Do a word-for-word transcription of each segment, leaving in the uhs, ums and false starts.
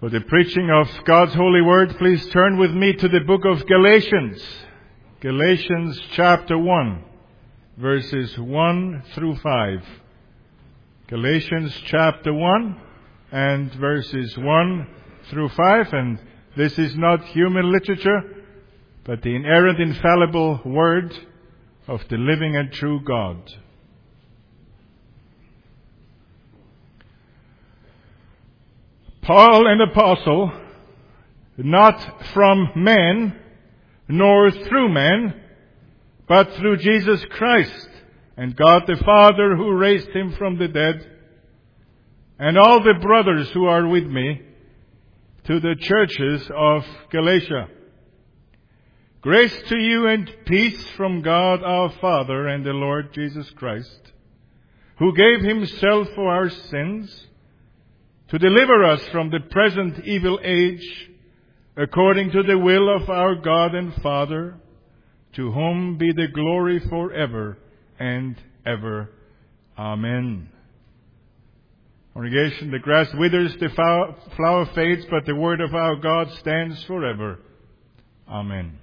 For the preaching of God's holy word, please turn with me to the book of Galatians. Galatians chapter one, verses one through five. Galatians chapter one and verses one through five. And this is not human literature, but the inerrant, infallible word of the living and true God. Paul, an apostle, not from men, nor through men, but through Jesus Christ, and God the Father who raised him from the dead, and all the brothers who are with me, to the churches of Galatia. Grace to you and peace from God our Father and the Lord Jesus Christ, who gave himself for our sins, to deliver us from the present evil age, according to the will of our God and Father, to whom be the glory forever and ever. Amen. Congregation, the grass withers, the flower fades, but the word of our God stands forever. Amen.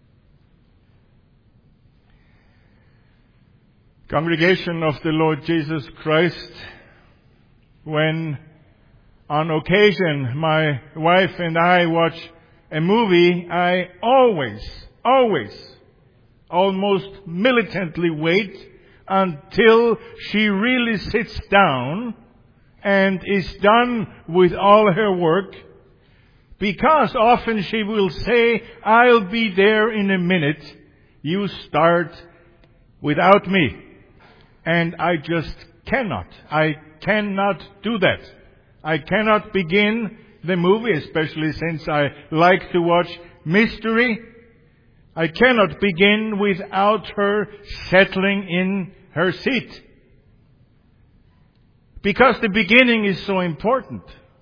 Congregation of the Lord Jesus Christ, when on occasion my wife and I watch a movie, I always, always, almost militantly wait until she really sits down and is done with all her work, because often she will say, "I'll be there in a minute. You start without me." And I just cannot. I cannot do that. I cannot begin the movie, especially since I like to watch mystery. I cannot begin without her settling in her seat. Because the beginning is so important.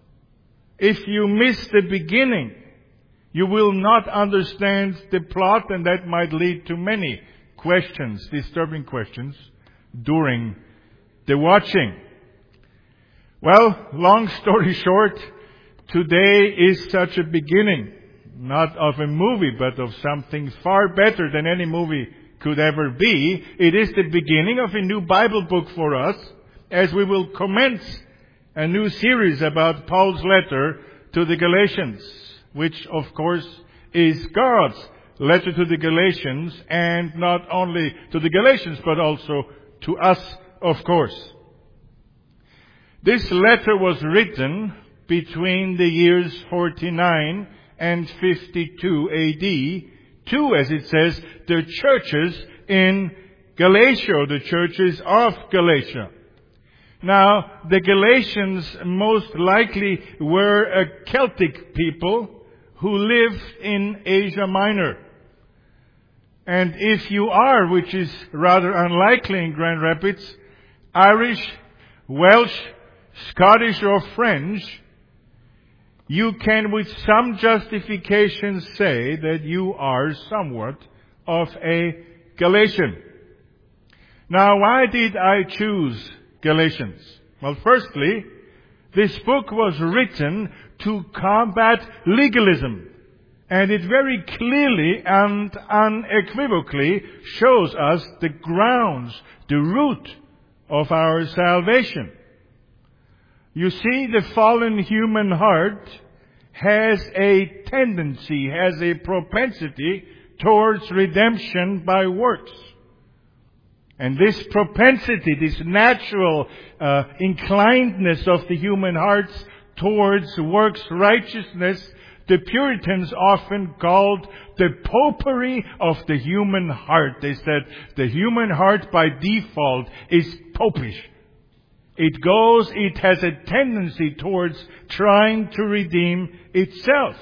If you miss the beginning, you will not understand the plot, and that might lead to many questions, disturbing questions, during the watching. Well, long story short, today is such a beginning, not of a movie, but of something far better than any movie could ever be. It is the beginning of a new Bible book for us, as we will commence a new series about Paul's letter to the Galatians, which of course is God's letter to the Galatians, and not only to the Galatians, but also to us, of course. This letter was written between the years forty-nine and fifty-two A D to, as it says, the churches in Galatia, the churches of Galatia. Now, the Galatians most likely were a Celtic people who lived in Asia Minor. And if you are, which is rather unlikely in Grand Rapids, Irish, Welsh, Scottish or French, you can with some justification say that you are somewhat of a Galatian. Now, why did I choose Galatians? Well, firstly, this book was written to combat legalism. And it very clearly and unequivocally shows us the grounds, the root of our salvation. You see, the fallen human heart has a tendency, has a propensity towards redemption by works. And this propensity, this natural uh, inclinedness of the human hearts towards works righteousness, the Puritans often called the popery of the human heart. They said the human heart by default is popish. It goes, it has a tendency towards trying to redeem itself.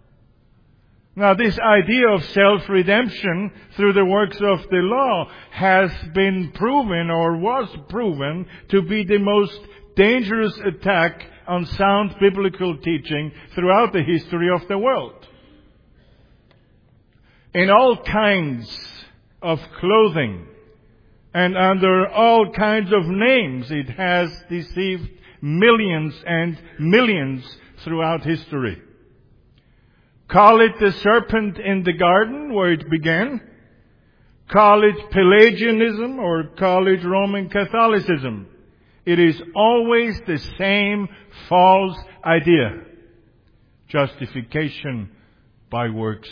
Now, this idea of self-redemption through the works of the law has been proven, or was proven, to be the most dangerous attack on sound biblical teaching throughout the history of the world. In all kinds of clothing, And under all kinds of names, it has deceived millions and millions throughout history. Call it the serpent in the garden, where it began. Call it Pelagianism or call it Roman Catholicism. It is always the same false idea. Justification by works.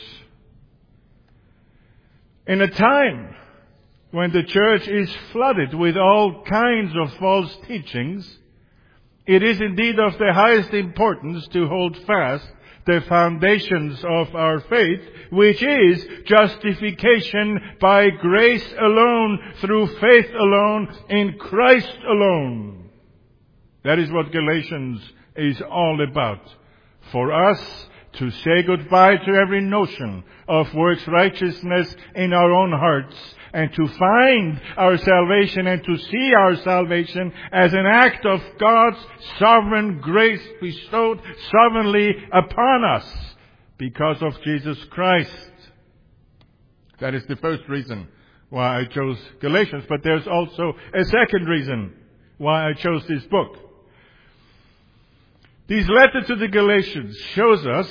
In a time when the church is flooded with all kinds of false teachings, it is indeed of the highest importance to hold fast the foundations of our faith, which is justification by grace alone, through faith alone, in Christ alone. That is what Galatians is all about. For us to say goodbye to every notion of works righteousness in our own hearts, and to find our salvation and to see our salvation as an act of God's sovereign grace bestowed sovereignly upon us because of Jesus Christ. That is the first reason why I chose Galatians. But there's also a second reason why I chose this book. This letter to the Galatians shows us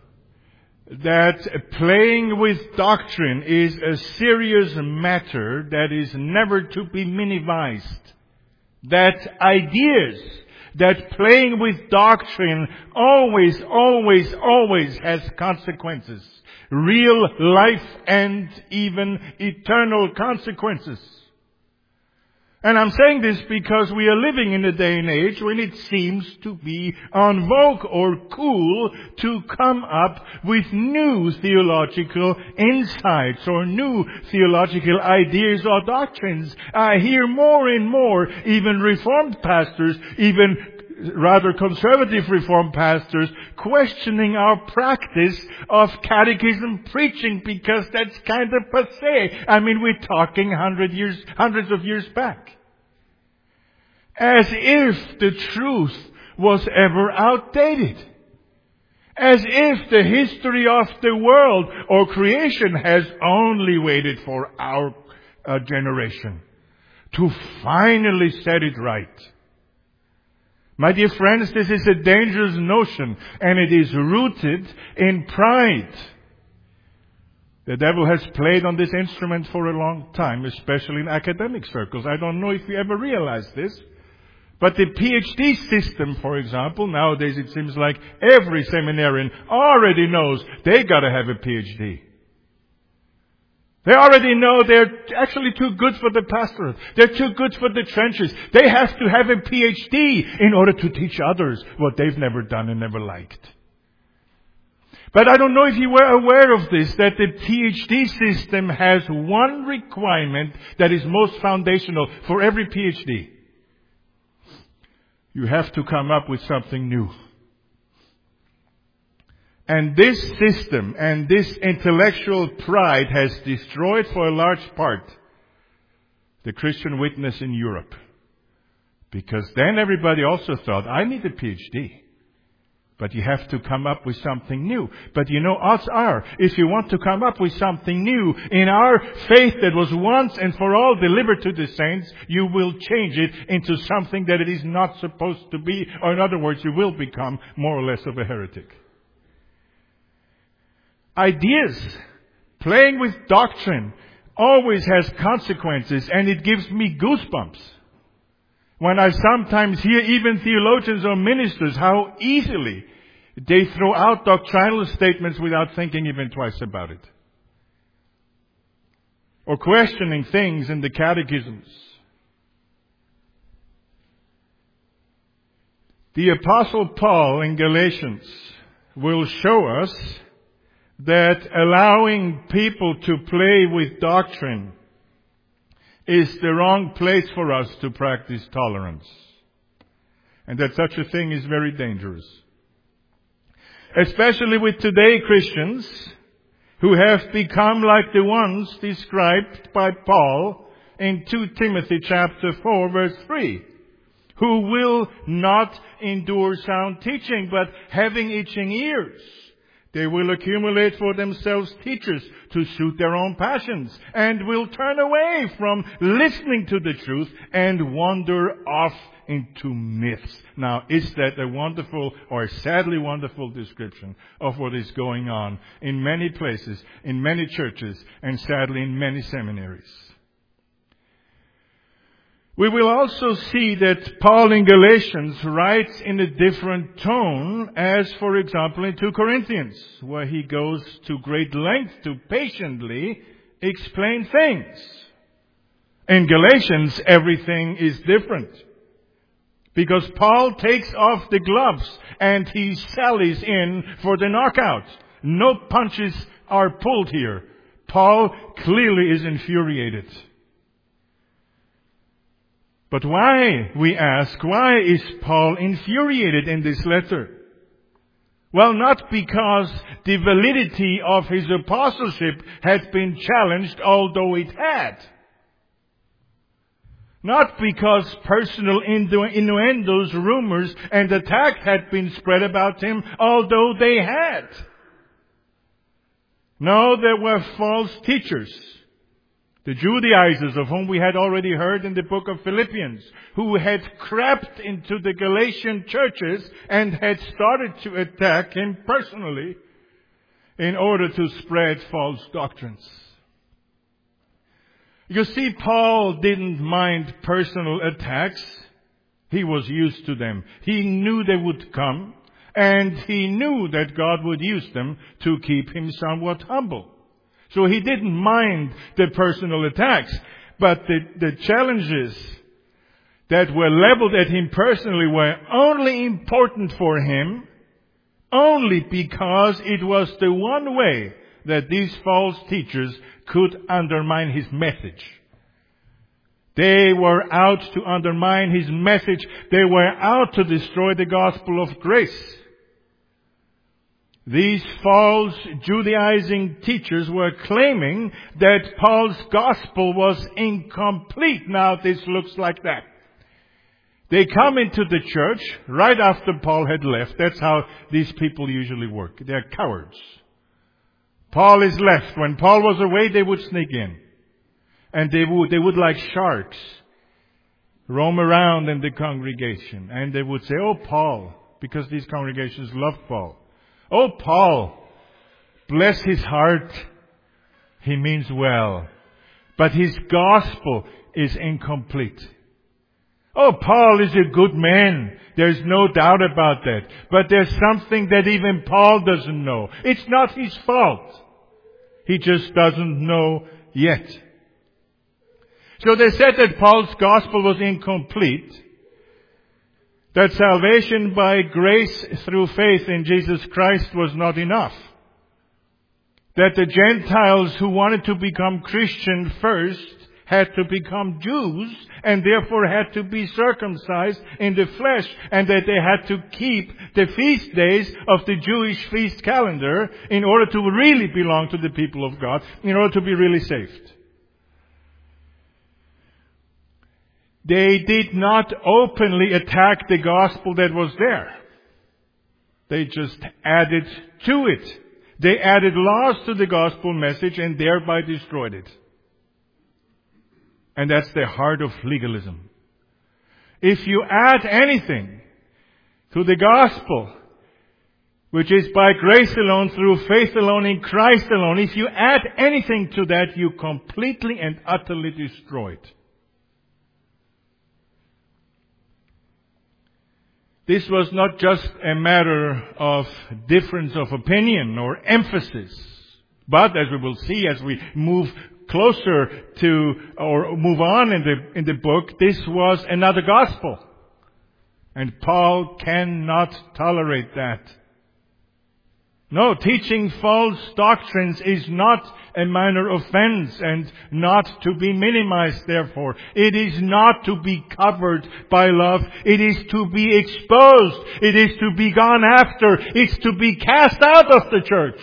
that playing with doctrine is a serious matter that is never to be minimized. That ideas, that playing with doctrine always, always, always has consequences. Real life and even eternal consequences. And I'm saying this because we are living in a day and age when it seems to be en vogue or cool to come up with new theological insights or new theological ideas or doctrines. I hear more and more, even Reformed pastors, even rather conservative Reformed pastors, questioning our practice of catechism preaching because that's kind of passé. I mean, we're talking hundred years, hundreds of years back. As if the truth was ever outdated. As if the history of the world or creation has only waited for our uh, generation to finally set it right. My dear friends, this is a dangerous notion, and it is rooted in pride. The devil has played on this instrument for a long time, especially in academic circles. I don't know if you ever realized this, but the P H D system, for example, nowadays it seems like every seminarian already knows they gotta have a P H D. They already know they're actually too good for the pastorate. They're too good for the trenches. They have to have a P H D in order to teach others what they've never done and never liked. But I don't know if you were aware of this, that the P H D system has one requirement that is most foundational for every P H D. You have to come up with something new. And this system and this intellectual pride has destroyed for a large part the Christian witness in Europe. Because then everybody also thought, I need a P H D. But you have to come up with something new. But you know, odds are, if you want to come up with something new in our faith that was once and for all delivered to the saints, you will change it into something that it is not supposed to be. Or in other words, you will become more or less of a heretic. Ideas, playing with doctrine, always has consequences, and it gives me goosebumps when I sometimes hear even theologians or ministers how easily they throw out doctrinal statements without thinking even twice about it, or questioning things in the catechisms. The Apostle Paul in Galatians will show us that allowing people to play with doctrine is the wrong place for us to practice tolerance. And that such a thing is very dangerous. Especially with today Christians who have become like the ones described by Paul in Second Timothy chapter four verse three. Who will not endure sound teaching, but having itching ears, They will accumulate for themselves teachers to suit their own passions, and will turn away from listening to the truth and wander off into myths. Now, is that a wonderful or sadly wonderful description of what is going on in many places, in many churches, and sadly in many seminaries? We will also see that Paul in Galatians writes in a different tone as, for example, in Second Corinthians, where he goes to great length to patiently explain things. In Galatians, everything is different. Because Paul takes off the gloves and he sallies in for the knockout. No punches are pulled here. Paul clearly is infuriated. But why, we ask, why is Paul infuriated in this letter? Well, not because the validity of his apostleship had been challenged, although it had. Not because personal innu- innuendos, rumors, and attacks had been spread about him, although they had. No, there were false teachers. The Judaizers, of whom we had already heard in the book of Philippians, who had crept into the Galatian churches and had started to attack him personally in order to spread false doctrines. You see, Paul didn't mind personal attacks. He was used to them. He knew they would come, and he knew that God would use them to keep him somewhat humble. So he didn't mind the personal attacks, but the, the challenges that were leveled at him personally were only important for him only because it was the one way that these false teachers could undermine his message. They were out to undermine his message. They were out to destroy the gospel of grace. These false Judaizing teachers were claiming that Paul's gospel was incomplete. Now this looks like that. They come into the church right after Paul had left. That's how these people usually work. They're cowards. Paul is left. When Paul was away, they would sneak in. And they would, they would like sharks roam around in the congregation. And they would say, "Oh, Paul," because these congregations love Paul. "Oh, Paul, bless his heart. He means well. But his gospel is incomplete. Oh, Paul is a good man. There's no doubt about that. But there's something that even Paul doesn't know. It's not his fault. He just doesn't know yet." So they said that Paul's gospel was incomplete. That salvation by grace through faith in Jesus Christ was not enough. That the Gentiles who wanted to become Christian first had to become Jews and therefore had to be circumcised in the flesh, and that they had to keep the feast days of the Jewish feast calendar in order to really belong to the people of God, in order to be really saved. They did not openly attack the gospel that was there. They just added to it. They added laws to the gospel message and thereby destroyed it. And that's the heart of legalism. If you add anything to the gospel, which is by grace alone, through faith alone, in Christ alone, if you add anything to that, you completely and utterly destroy it. This was not just a matter of difference of opinion or emphasis, but as we will see as we move closer to or move on in the in the book, this was another gospel. And Paul cannot tolerate that. No, teaching false doctrines is not a minor offense and not to be minimized, therefore. It is not to be covered by love. It is to be exposed. It is to be gone after. It's to be cast out of the church.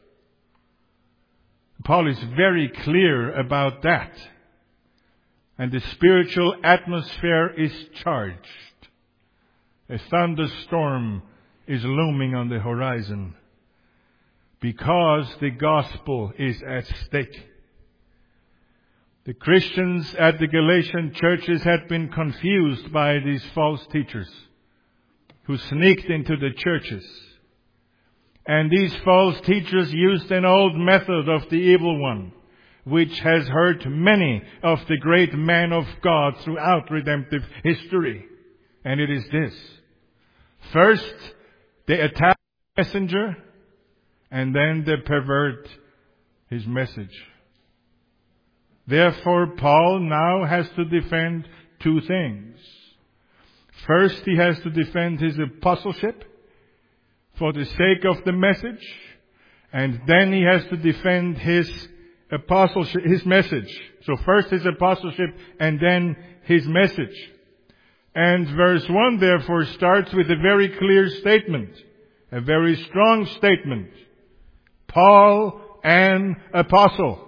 Paul is very clear about that. And the spiritual atmosphere is charged. A thunderstorm is looming on the horizon. because the gospel is at stake. The Christians at the Galatian churches had been confused by these false teachers who sneaked into the churches. And these false teachers used an old method of the evil one, which has hurt many of the great men of God throughout redemptive history. And it is this. First, they attack the messenger, and then they pervert his message. Therefore, Paul now has to defend two things. First, he has to defend his apostleship for the sake of the message, and then he has to defend his apostleship, his message. So first his apostleship, and then his message. And verse one, therefore, starts with a very clear statement, a very strong statement. Paul, an apostle.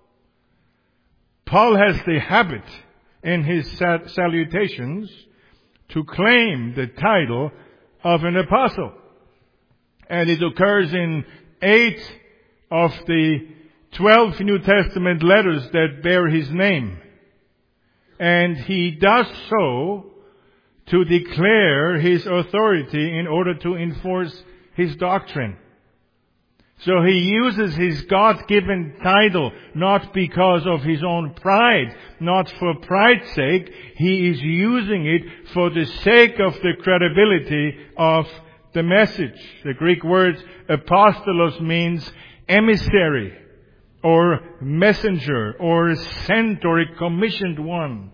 Paul has the habit in his salutations to claim the title of an apostle. And it occurs in eight of the twelve New Testament letters that bear his name. And he does so to declare his authority in order to enforce his doctrine. So he uses his God-given title not because of his own pride, not for pride's sake. He is using it for the sake of the credibility of the message. The Greek word apostolos means emissary, or messenger, or sent, or a commissioned one.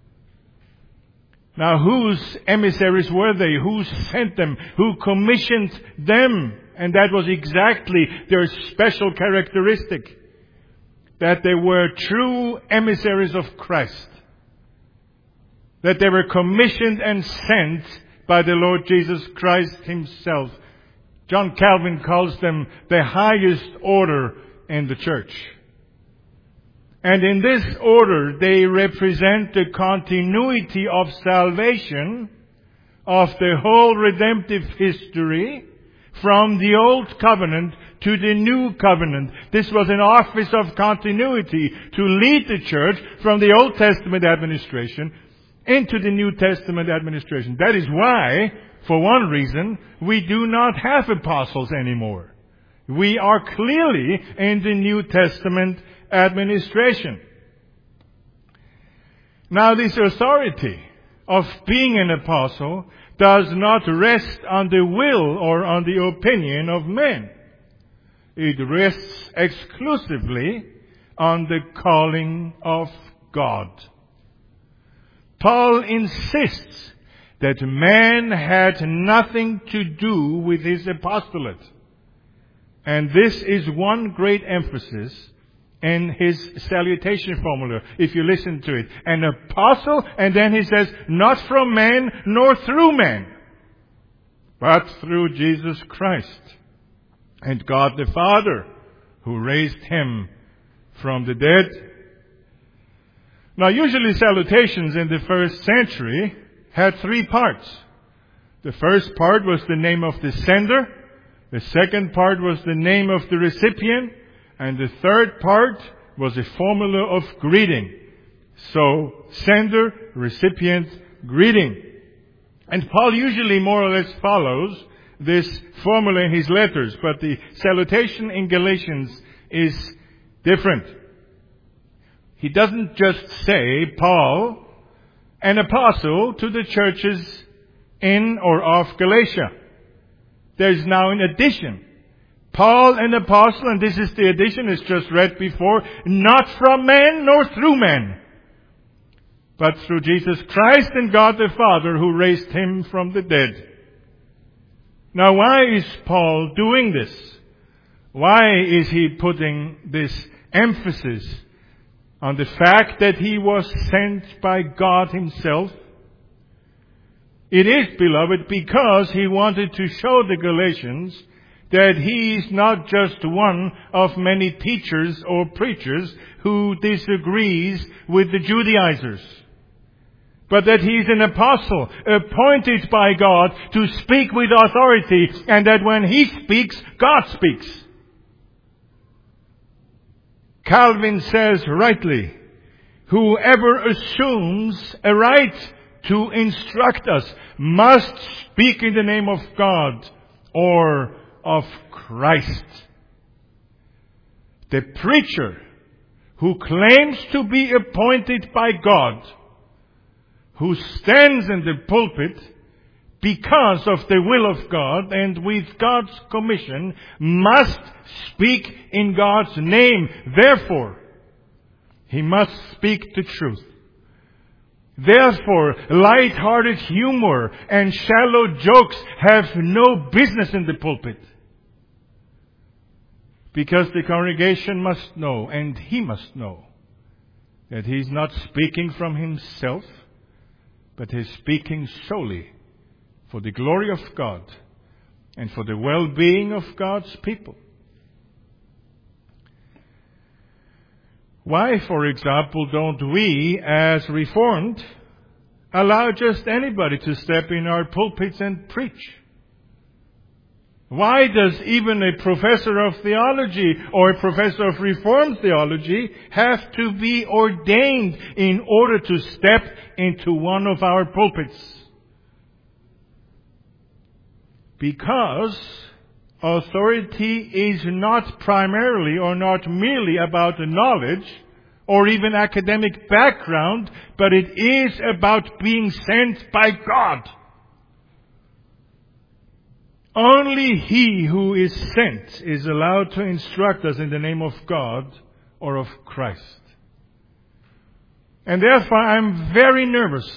Now, whose emissaries were they? Who sent them? Who commissioned them? And that was exactly their special characteristic, that they were true emissaries of Christ, that they were commissioned and sent by the Lord Jesus Christ Himself. John Calvin calls them the highest order in the church. And in this order, they represent the continuity of salvation of the whole redemptive history from the Old Covenant to the New Covenant. This was an office of continuity to lead the church from the Old Testament administration into the New Testament administration. That is why, for one reason, we do not have apostles anymore. We are clearly in the New Testament administration. Now, this authority of being an apostle does not rest on the will or on the opinion of men. It rests exclusively on the calling of God. Paul insists that man had nothing to do with his apostolate. And this is one great emphasis in his salutation formula, if you listen to it. An apostle, and then he says, not from man, nor through man, but through Jesus Christ and God the Father, who raised Him from the dead. Now, usually salutations in the first century had three parts. The first part was the name of the sender. The second part was the name of the recipient. And the third part was a formula of greeting. So, sender, recipient, greeting. And Paul usually more or less follows this formula in his letters, but the salutation in Galatians is different. He doesn't just say, Paul, an apostle to the churches in or of Galatia. There's now an addition. Paul, an apostle, and this is the addition, it's just read before, not from man nor through man, but through Jesus Christ and God the Father who raised Him from the dead. Now, why is Paul doing this? Why is he putting this emphasis on the fact that he was sent by God Himself? It is, beloved, because he wanted to show the Galatians that he is not just one of many teachers or preachers who disagrees with the Judaizers, but that he is an apostle appointed by God to speak with authority, and that when he speaks, God speaks. Calvin says rightly, whoever assumes a right to instruct us must speak in the name of God or of Christ. The preacher who claims to be appointed by God, who stands in the pulpit because of the will of God and with God's commission, must speak in God's name. Therefore, he must speak the truth. Therefore, light-hearted humor and shallow jokes have no business in the pulpit. Because the congregation must know, and he must know, that he's not speaking from himself, but he's speaking solely for the glory of God and for the well-being of God's people. Why, for example, don't we, as Reformed, allow just anybody to step in our pulpits and preach? Why does even a professor of theology or a professor of Reformed theology have to be ordained in order to step into one of our pulpits? Because authority is not primarily or not merely about knowledge or even academic background, but it is about being sent by God. Only he who is sent is allowed to instruct us in the name of God or of Christ. And therefore I'm very nervous.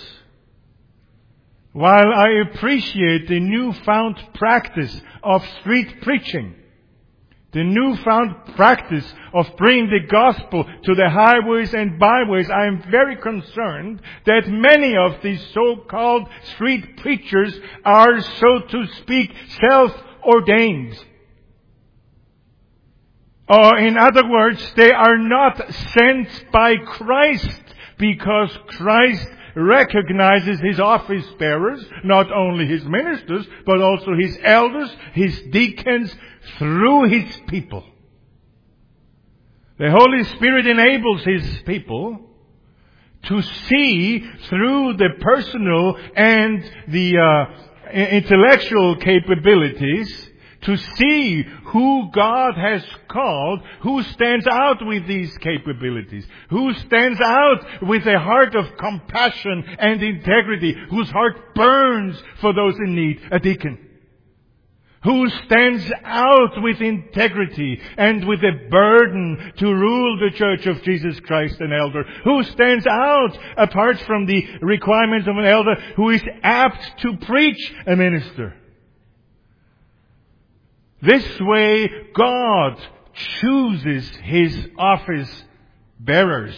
While I appreciate the newfound practice of street preaching, the newfound practice of bringing the gospel to the highways and byways, I am very concerned that many of these so-called street preachers are, so to speak, self-ordained. Or in other words, they are not sent by Christ because Christ recognizes his office bearers, not only his ministers, but also his elders, his deacons, through his people. The Holy Spirit enables his people to see through the personal and the uh, intellectual capabilities, to see who God has called, who stands out with these capabilities, who stands out with a heart of compassion and integrity, whose heart burns for those in need, a deacon. Who stands out with integrity and with a burden to rule the Church of Jesus Christ, an elder. Who stands out, apart from the requirements of an elder, who is apt to preach, a minister. This way, God chooses his office bearers.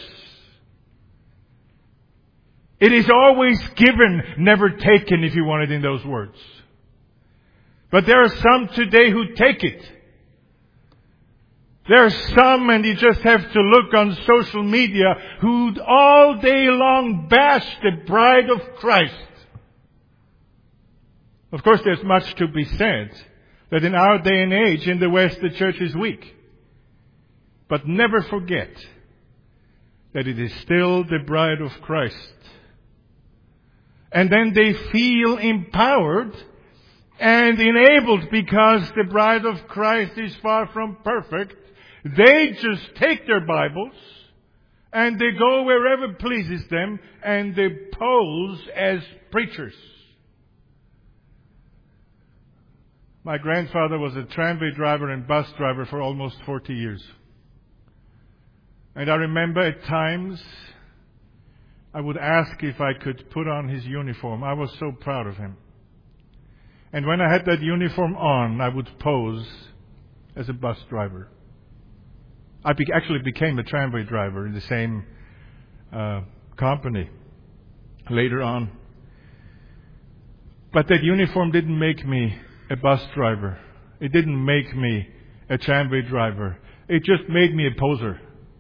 It is always given, never taken, if you want it in those words. But there are some today who take it. There are some, and you just have to look on social media, who all day long bash the bride of Christ. Of course, there's much to be said that in our day and age in the West the church is weak. But never forget that it is still the bride of Christ. And then they feel empowered and enabled, because the bride of Christ is far from perfect. They just take their Bibles and they go wherever pleases them and they pose as preachers. My grandfather was a tramway driver and bus driver for almost forty years. And I remember at times I would ask if I could put on his uniform. I was so proud of him. And when I had that uniform on, I would pose as a bus driver. I be- actually became a tramway driver in the same uh, company later on. But that uniform didn't make me a bus driver. It didn't make me a tramway driver. It just made me a poser.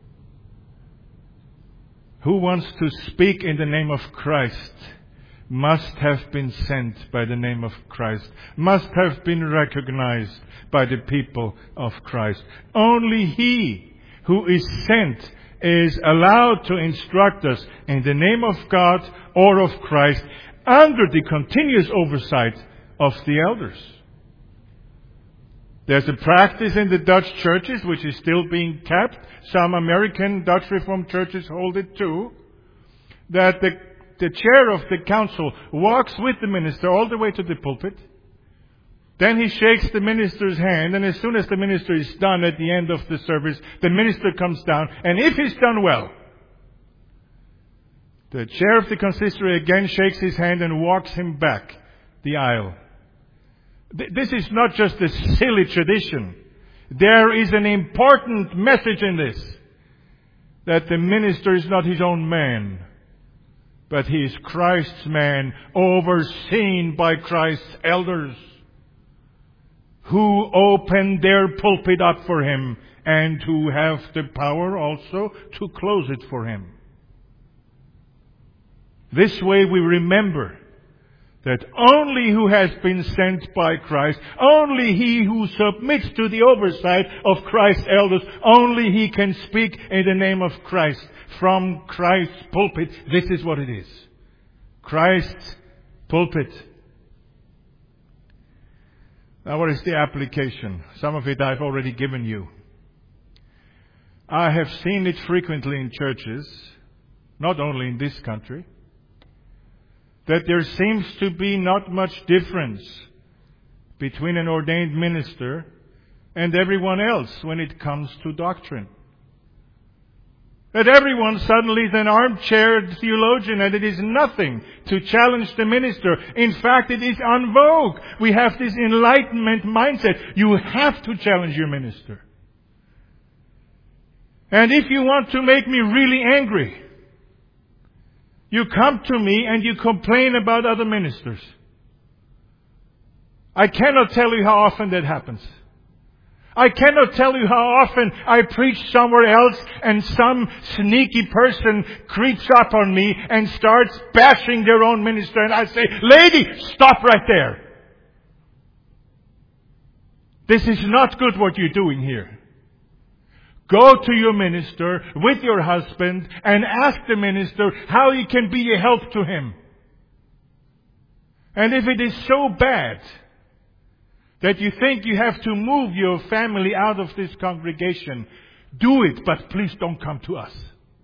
Who wants to speak in the name of Christ must have been sent by the name of Christ, must have been recognized by the people of Christ. Only he who is sent is allowed to instruct us in the name of God or of Christ under the continuous oversight of the elders. There's a practice in the Dutch churches which is still being kept. Some American Dutch Reformed churches hold it too. That the, the chair of the council walks with the minister all the way to the pulpit. Then he shakes the minister's hand, and as soon as the minister is done at the end of the service, the minister comes down, and if he's done well, the chair of the consistory again shakes his hand and walks him back the aisle. This is not just a silly tradition. There is an important message in this. That the minister is not his own man, but he is Christ's man, overseen by Christ's elders, who open their pulpit up for him and who have the power also to close it for him. This way we remember that only who has been sent by Christ, only he who submits to the oversight of Christ's elders, only he can speak in the name of Christ from Christ's pulpit. This is what it is. Christ's pulpit. Now what is the application? Some of it I've already given you. I have seen it frequently in churches, not only in this country, that there seems to be not much difference between an ordained minister and everyone else when it comes to doctrine. That everyone suddenly is an armchair theologian and it is nothing to challenge the minister. In fact, it is en vogue. We have this enlightenment mindset. You have to challenge your minister. And if you want to make me really angry, you come to me and you complain about other ministers. I cannot tell you how often that happens. I cannot tell you how often I preach somewhere else and some sneaky person creeps up on me and starts bashing their own minister, and I say, "Lady, stop right there. This is not good what you're doing here. Go to your minister with your husband and ask the minister how he can be a help to him. And if it is so bad that you think you have to move your family out of this congregation, do it, but please don't come to us."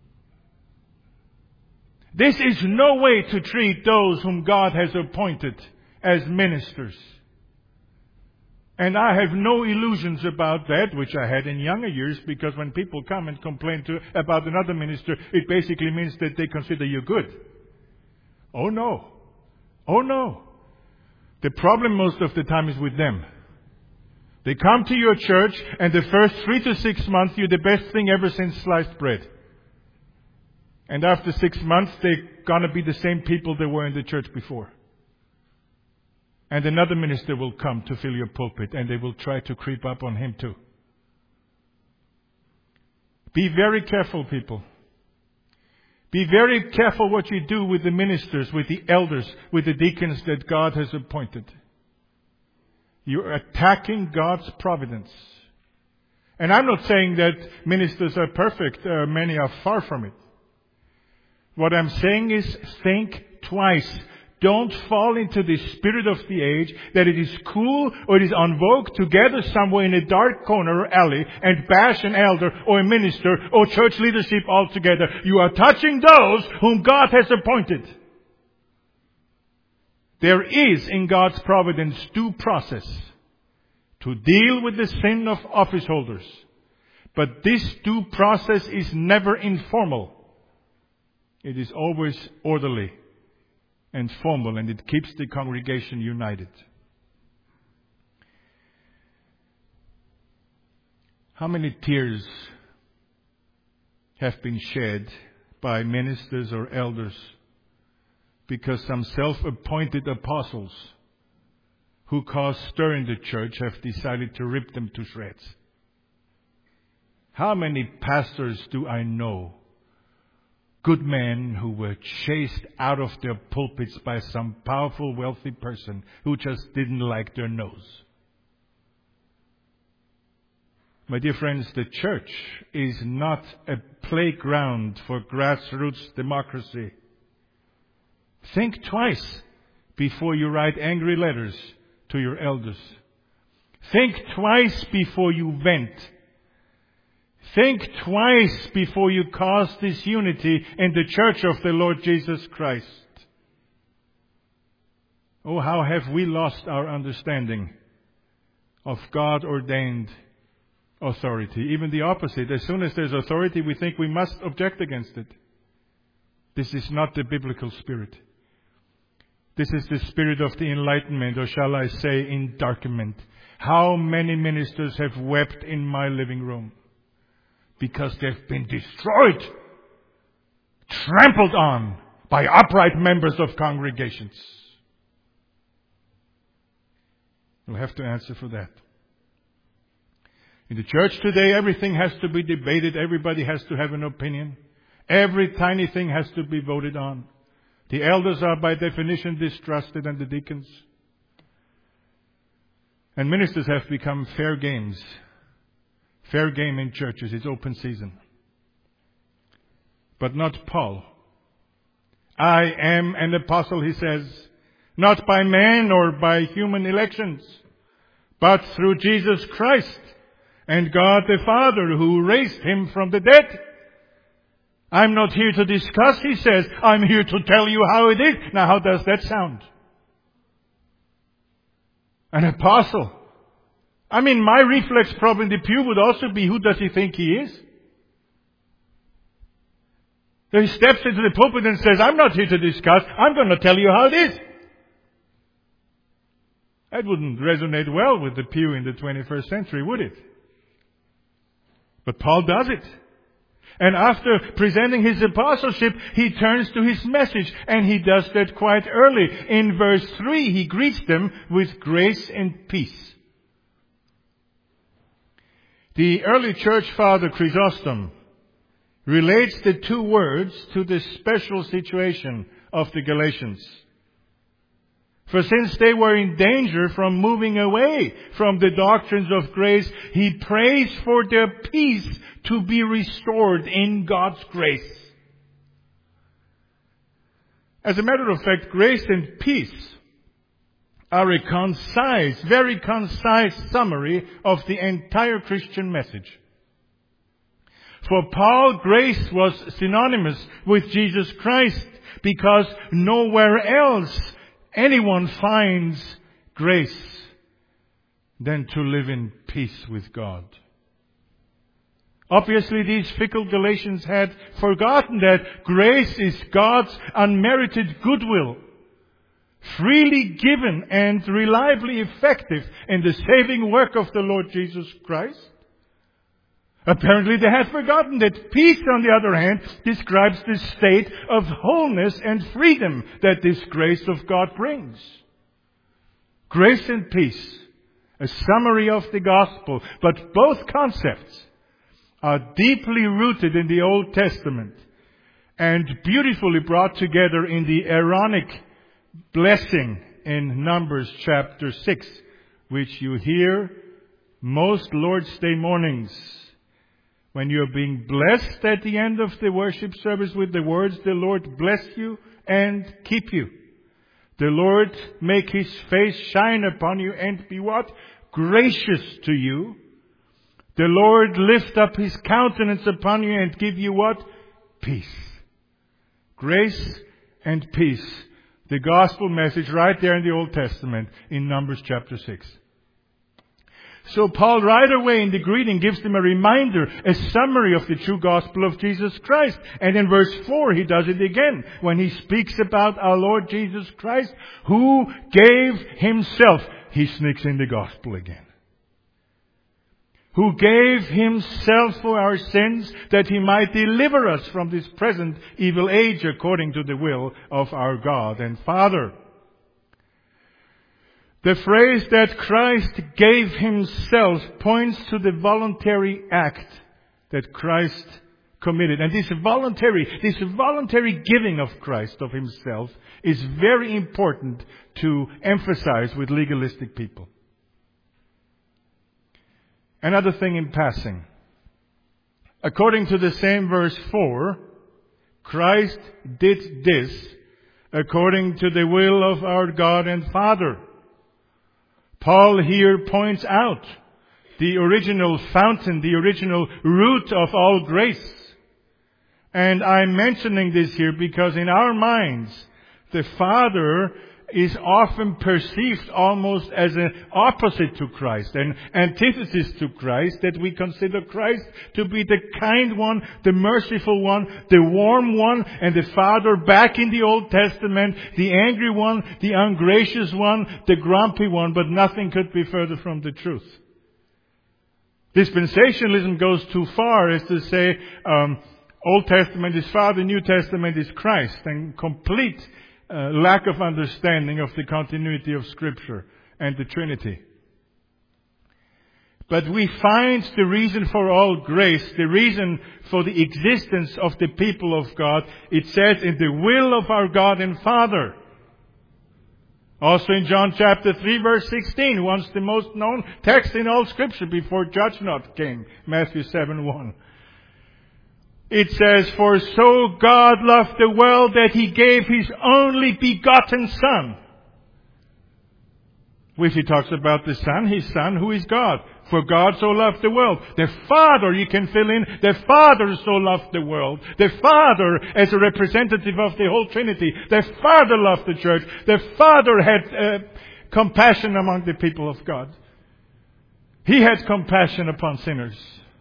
This is no way to treat those whom God has appointed as ministers. And I have no illusions about that, which I had in younger years, because when people come and complain to about another minister, it basically means that they consider you good. Oh no. Oh no. The problem most of the time is with them. They come to your church, and the first three to six months, you're the best thing ever since sliced bread. And after six months, they're gonna be the same people they were in the church before. And another minister will come to fill your pulpit, and they will try to creep up on him too. Be very careful, people. Be very careful what you do with the ministers, with the elders, with the deacons that God has appointed. You're attacking God's providence. And I'm not saying that ministers are perfect. Uh, many are far from it. What I'm saying is think twice. Don't fall into the spirit of the age that it is cool or it is en vogue to gather somewhere in a dark corner or alley and bash an elder or a minister or church leadership altogether. You are touching those whom God has appointed. There is in God's providence due process to deal with the sin of office holders. But this due process is never informal. It is always orderly and formal, and it keeps the congregation united. How many tears have been shed by ministers or elders because some self-appointed apostles who caused stir in the church have decided to rip them to shreds? How many pastors do I know, good men, who were chased out of their pulpits by some powerful, wealthy person who just didn't like their nose? My dear friends, the church is not a playground for grassroots democracy. Think twice before you write angry letters to your elders. Think twice before you vent. Think twice before you cause disunity in the church of the Lord Jesus Christ. Oh, how have we lost our understanding of God-ordained authority. Even the opposite. As soon as there's authority, we think we must object against it. This is not the biblical spirit. This is the spirit of the enlightenment, or shall I say, endarkenment. How many ministers have wept in my living room because they've been destroyed, trampled on by upright members of congregations. We'll have to answer for that. In the church today, everything has to be debated. Everybody has to have an opinion. Every tiny thing has to be voted on. The elders are by definition distrusted, and the deacons. And ministers have become fair games. Fair game in churches. It's open season. But not Paul. I am an apostle, he says, not by man or by human elections, but through Jesus Christ and God the Father who raised him from the dead. I'm not here to discuss, he says. I'm here to tell you how it is. Now, how does that sound? An apostle. I mean, my reflex probably in the pew would also be, who does he think he is? He steps into the pulpit and says, I'm not here to discuss. I'm going to tell you how it is. That wouldn't resonate well with the pew in the twenty-first century, would it? But Paul does it. And after presenting his apostleship, he turns to his message. And he does that quite early. In verse three, he greets them with grace and peace. The early church father Chrysostom relates the two words to the special situation of the Galatians. For since they were in danger from moving away from the doctrines of grace, he prays for their peace to be restored in God's grace. As a matter of fact, grace and peace are a concise, very concise summary of the entire Christian message. For Paul, grace was synonymous with Jesus Christ because nowhere else anyone finds grace than to live in peace with God. Obviously, these fickle Galatians had forgotten that grace is God's unmerited goodwill, freely given and reliably effective in the saving work of the Lord Jesus Christ. Apparently they had forgotten that peace, on the other hand, describes the state of wholeness and freedom that this grace of God brings. Grace and peace, a summary of the gospel, but both concepts are deeply rooted in the Old Testament and beautifully brought together in the Aaronic blessing in Numbers chapter six, which you hear most Lord's Day mornings. When you're being blessed at the end of the worship service with the words, the Lord bless you and keep you. The Lord make His face shine upon you and be what? Gracious to you. The Lord lift up His countenance upon you and give you what? Peace. Grace and peace. The gospel message right there in the Old Testament in Numbers chapter six. So Paul right away in the greeting gives them a reminder, a summary of the true gospel of Jesus Christ. And in verse four he does it again when he speaks about our Lord Jesus Christ who gave Himself. He sneaks in the gospel again. Who gave Himself for our sins that He might deliver us from this present evil age according to the will of our God and Father. The phrase that Christ gave Himself points to the voluntary act that Christ committed. And this voluntary, this voluntary giving of Christ of Himself is very important to emphasize with legalistic people. Another thing in passing. According to the same verse four, Christ did this according to the will of our God and Father. Paul here points out the original fountain, the original root of all grace. And I'm mentioning this here because in our minds, the Father is often perceived almost as an opposite to Christ, an antithesis to Christ, that we consider Christ to be the kind one, the merciful one, the warm one, and the Father back in the Old Testament, the angry one, the ungracious one, the grumpy one, but nothing could be further from the truth. Dispensationalism goes too far as to say um, Old Testament is Father, New Testament is Christ, and complete Uh, lack of understanding of the continuity of Scripture and the Trinity. But we find the reason for all grace, the reason for the existence of the people of God. It says in the will of our God and Father. Also in John chapter three verse sixteen, once the most known text in all Scripture before Judge Not came, Matthew seven one. It says, for so God loved the world that He gave His only begotten Son. If He talks about the Son, His Son, who is God. For God so loved the world. The Father, you can fill in, the Father so loved the world. The Father as a representative of the whole Trinity. The Father loved the church. The Father had uh, compassion among the people of God. He had compassion upon sinners.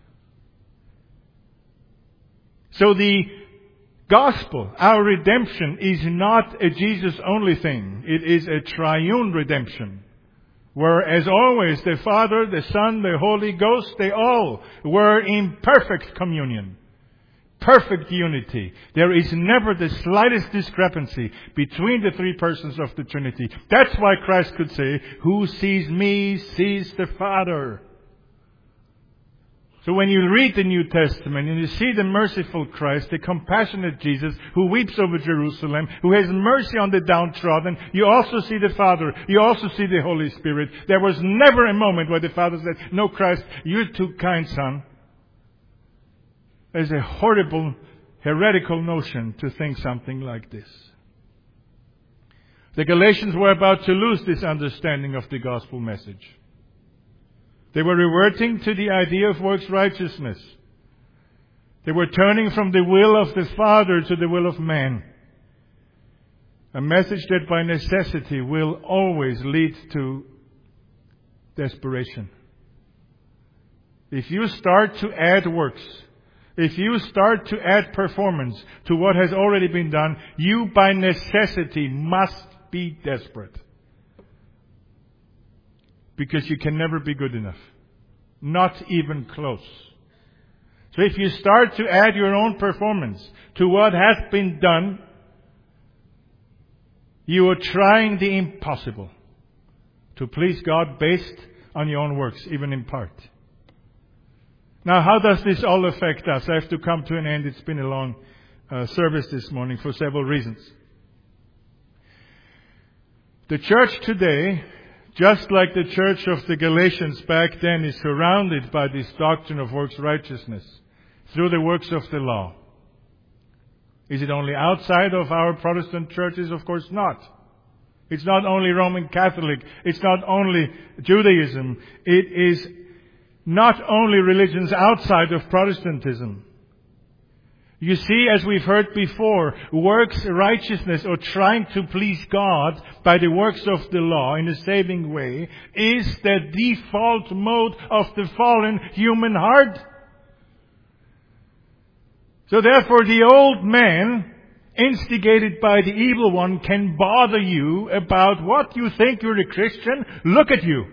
So the gospel, our redemption, is not a Jesus-only thing. It is a triune redemption. Where, as always, the Father, the Son, the Holy Ghost, they all were in perfect communion. Perfect unity. There is never the slightest discrepancy between the three persons of the Trinity. That's why Christ could say, who sees me sees the Father. So when you read the New Testament and you see the merciful Christ, the compassionate Jesus who weeps over Jerusalem, who has mercy on the downtrodden, you also see the Father. You also see the Holy Spirit. There was never a moment where the Father said, no, Christ, you're too kind, Son. There's a horrible, heretical notion to think something like this. The Galatians were about to lose this understanding of the gospel message. They were reverting to the idea of works righteousness. They were turning from the will of the Father to the will of man. A message that by necessity will always lead to desperation. If you start to add works, if you start to add performance to what has already been done, you by necessity must be desperate. Because you can never be good enough. Not even close. So if you start to add your own performance to what has been done, you are trying the impossible to please God based on your own works, even in part. Now, how does this all affect us? I have to come to an end. It's been a long uh, service this morning for several reasons. The church today, just like the church of the Galatians back then, is surrounded by this doctrine of works righteousness through the works of the law. Is it only outside of our Protestant churches? Of course not. It's not only Roman Catholic. It's not only Judaism. It is not only religions outside of Protestantism. You see, as we've heard before, works righteousness or trying to please God by the works of the law in a saving way is the default mode of the fallen human heart. So therefore the old man, instigated by the evil one, can bother you about what you think you're a Christian. Look at you.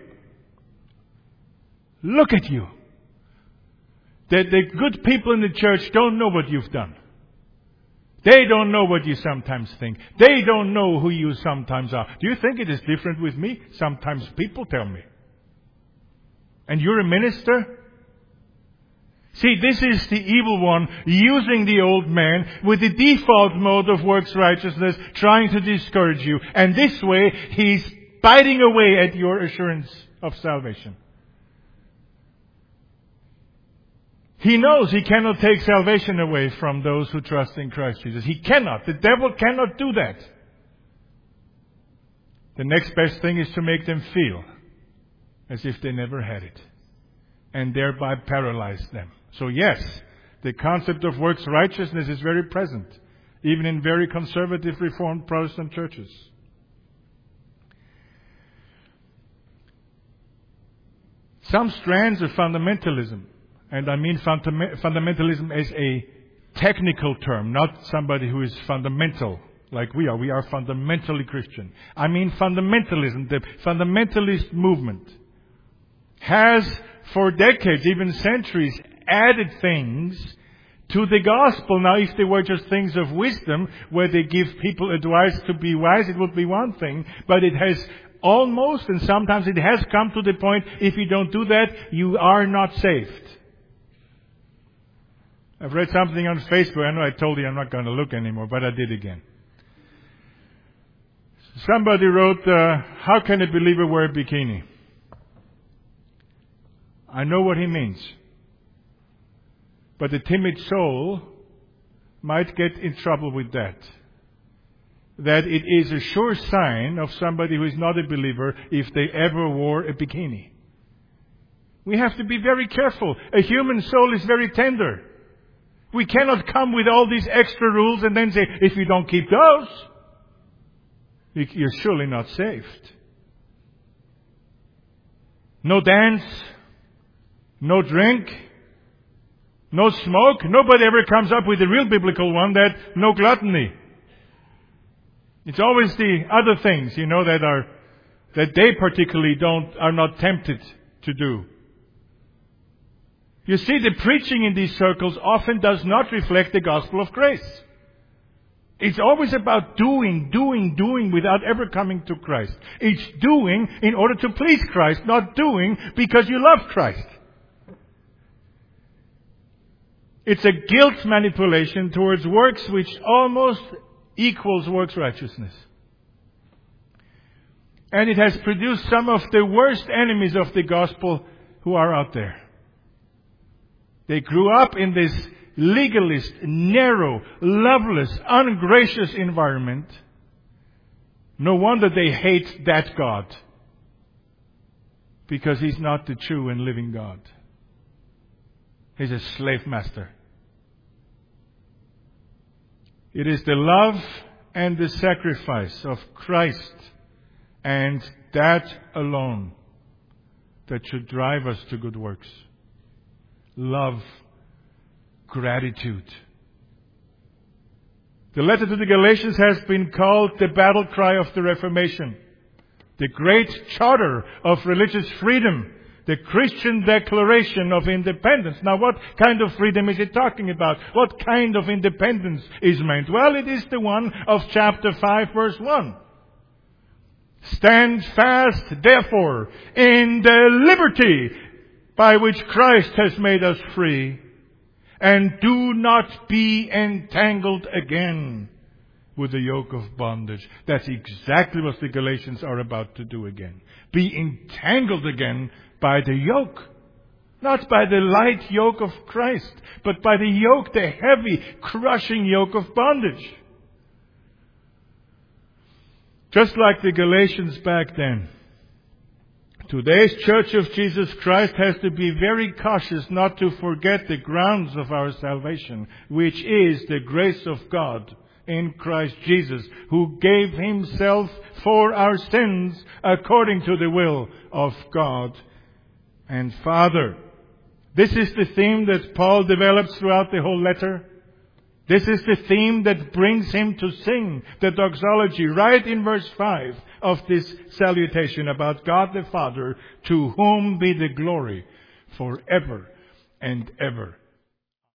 Look at you. The, the good people in the church don't know what you've done. They don't know what you sometimes think. They don't know who you sometimes are. Do you think it is different with me? Sometimes people tell me. And you're a minister? See, this is the evil one using the old man with the default mode of works righteousness, trying to discourage you. And this way, he's biting away at your assurance of salvation. He knows he cannot take salvation away from those who trust in Christ Jesus. He cannot. The devil cannot do that. The next best thing is to make them feel as if they never had it, and thereby paralyze them. So yes, the concept of works righteousness is very present, even in very conservative Reformed Protestant churches. Some strands of fundamentalism, and I mean fundam- fundamentalism as a technical term, not somebody who is fundamental like we are. We are fundamentally Christian. I mean fundamentalism, the fundamentalist movement, has for decades, even centuries, added things to the gospel. Now, if they were just things of wisdom, where they give people advice to be wise, it would be one thing. But it has almost, and sometimes it has come to the point, if you don't do that, you are not saved. I've read something on Facebook. I know I told you I'm not going to look anymore, but I did again. Somebody wrote, uh, how can a believer wear a bikini? I know what he means. But the timid soul might get in trouble with that. That it is a sure sign of somebody who is not a believer if they ever wore a bikini. We have to be very careful. A human soul is very tender. We cannot come with all these extra rules and then say, if you don't keep those, you're surely not saved. No dance, no drink, no smoke. Nobody ever comes up with the real biblical one, that no gluttony. It's always the other things, you know, that are, that they particularly don't, are not tempted to do. You see, the preaching in these circles often does not reflect the gospel of grace. It's always about doing, doing, doing without ever coming to Christ. It's doing in order to please Christ, not doing because you love Christ. It's a guilt manipulation towards works which almost equals works righteousness. And it has produced some of the worst enemies of the gospel who are out there. They grew up in this legalist, narrow, loveless, ungracious environment. No wonder they hate that God, because He's not the true and living God. He's a slave master. It is the love and the sacrifice of Christ, and that alone, that should drive us to good works. Love, gratitude. The letter to the Galatians has been called the battle cry of the Reformation, the great charter of religious freedom, the Christian Declaration of Independence. Now, what kind of freedom is it talking about? What kind of independence is meant? Well, it is the one of chapter five, verse one. Stand fast, therefore, in the liberty by which Christ has made us free, and do not be entangled again with the yoke of bondage. That's exactly what the Galatians are about to do again. Be entangled again by the yoke. Not by the light yoke of Christ, but by the yoke, the heavy, crushing yoke of bondage. Just like the Galatians back then, today's Church of Jesus Christ has to be very cautious not to forget the grounds of our salvation, which is the grace of God in Christ Jesus, who gave Himself for our sins according to the will of God and Father. This is the theme that Paul develops throughout the whole letter. This is the theme that brings him to sing the doxology right in verse five of this salutation about God the Father, to whom be the glory forever and ever.